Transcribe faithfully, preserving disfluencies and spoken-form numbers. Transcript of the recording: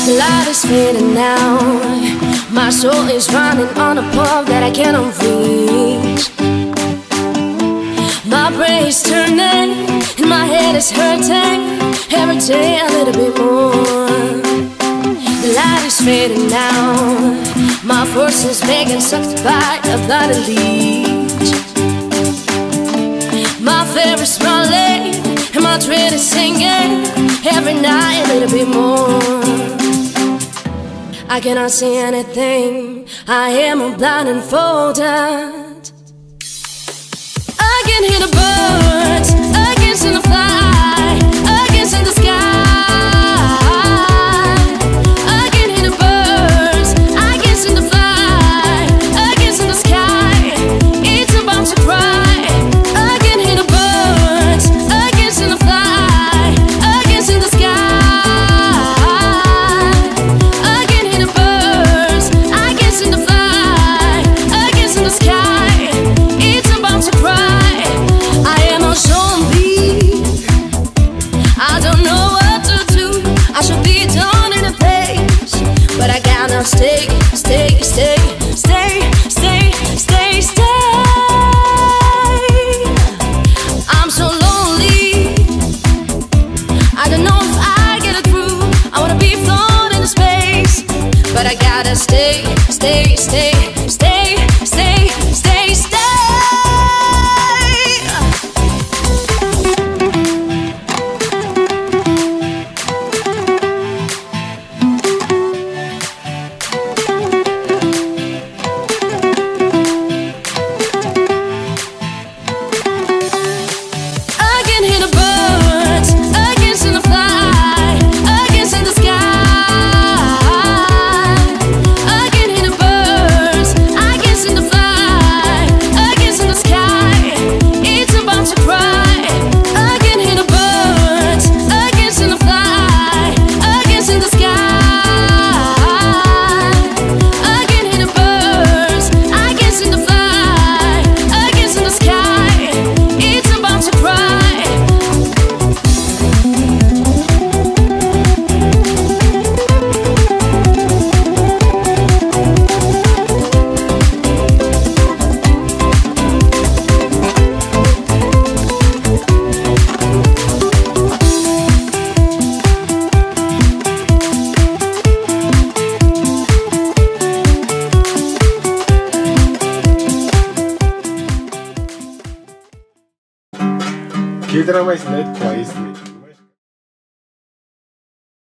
The light is fading now. My soul is running on a path that I cannot reach. My brain is turning and my head is hurting every day a little bit more. The light is fading now. My force is being sucked by a bloody leech. My fear is smiling and my dread is singing every night a little bit more. I cannot see anything, I am blindfolded. I can hear the birds, I can see the fly, I can see the sky. I can hear the birds, I can see the fly, I can see the sky. It's about to cry. I can hear the birds, I can see the fly, I can see the sky. Stay, stay, stay, stay, stay, stay, stay. I'm so lonely. I don't know if I get it through. I wanna be floating in space, but I gotta stay, stay, stay, stay, stay, stay, stay. Que drama is net twice.